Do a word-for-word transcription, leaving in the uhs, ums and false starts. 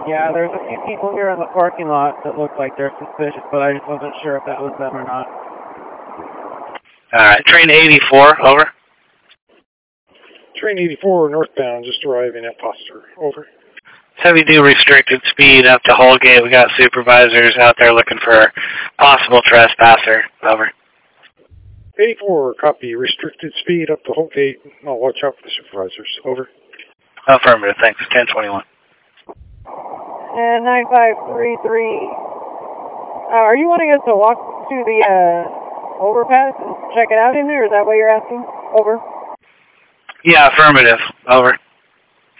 Yeah, there's a few people here in the parking lot that look like they're suspicious, but I just wasn't sure if that was them or not. Alright, train eighty-four, over. Train eighty-four northbound, just arriving at Foster, over. Heavy do restricted speed up to Holgate. We got supervisors out there looking for possible trespasser, over. eighty-four, copy. Restricted speed up to Holgate. I'll watch out for the supervisors, over. Affirmative, thanks. ten twenty-one. And nine five three three, uh, are you wanting us to walk to the uh, overpass and check it out in there? Is that what you're asking? Over. Yeah, affirmative. Over.